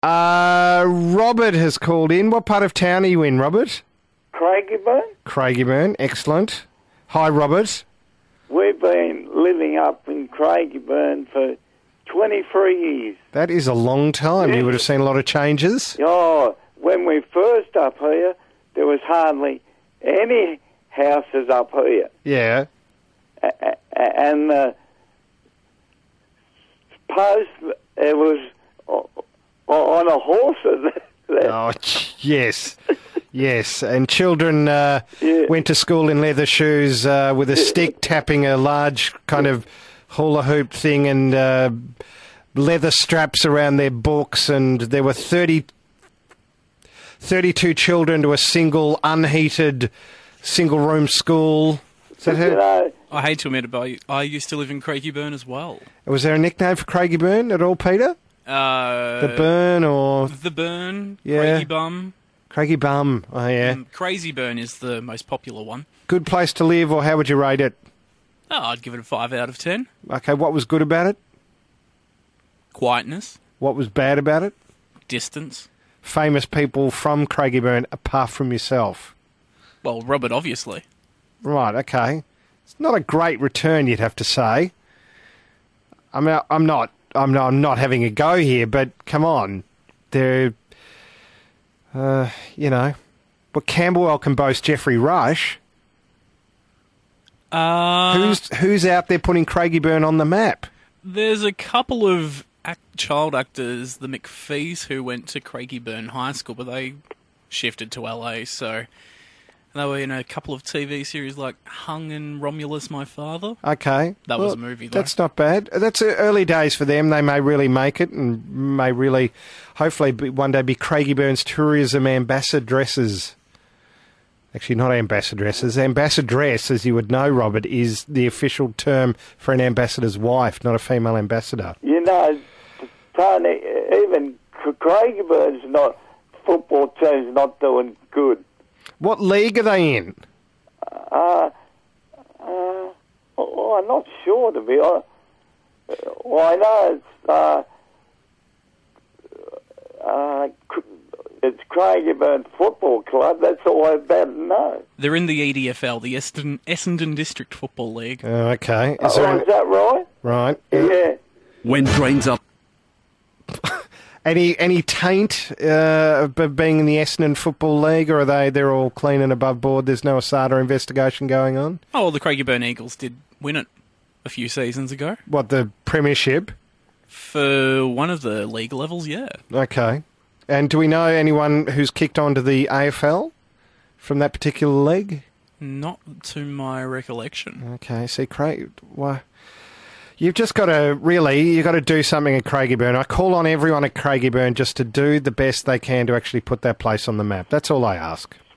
Robert has called in. What part of town are you in, Robert? Craigieburn. Craigieburn, excellent. Hi, Robert. We've been living up in Craigieburn for 23 years. That is a long time. You would have seen a lot of changes. Oh, when we first up here, there was hardly any houses up here. Yeah. And the post, it was on a horse. Oh, yes. Yes, and children went to school in leather shoes with a stick tapping a large kind of hula hoop thing and leather straps around their books, and there were 32 children to a single unheated single-room school. Is that her? I hate to admit it, but I used to live in Craigieburn as well. Was there a nickname for Craigieburn at all, Peter? The Burn or... The Burn, Yeah. Craigiebum. Craigiebum, oh yeah. Crazyburn is the most popular one. Good place to live, or how would you rate it? Oh, I'd give it a 5 out of 10. Okay, what was good about it? Quietness. What was bad about it? Distance. Famous people from Craigieburn apart from yourself. Well, Robert, obviously. Right, okay. It's not a great return, you'd have to say. I mean, I'm not having a go here, but come on. They're, but Camberwell can boast Jeffrey Rush. Who's out there putting Craigieburn on the map? There's a couple of child actors, the McPhees, who went to Craigieburn High School, but they shifted to LA, so they were in a couple of TV series like Hung and Romulus, My Father. Okay. That was a movie, though. That's not bad. That's early days for them. They may really make it and may really, hopefully, one day be Craigieburn's tourism ambassadresses. Actually, not ambassadresses. Ambassadress, as you would know, Robert, is the official term for an ambassador's wife, not a female ambassador. You know, Tony, even Craigieburn's football team's not doing good. What league are they in? I'm not sure, to be honest. Well, I know it's Craigieburn Football Club. That's all I better know. They're in the EDFL, the Essendon District Football League. Okay. Is that right? Right. Yeah. When drains up. Any taint of being in the Essendon Football League, or are they're all clean and above board? There's no Asada investigation going on? Oh, well, the Craigieburn Eagles did win it a few seasons ago. What, the Premiership? For one of the league levels, yeah. Okay. And do we know anyone who's kicked on to the AFL from that particular league? Not to my recollection. Okay, see, Craig, why... You've just got to do something at Craigieburn. I call on everyone at Craigieburn just to do the best they can to actually put that place on the map. That's all I ask.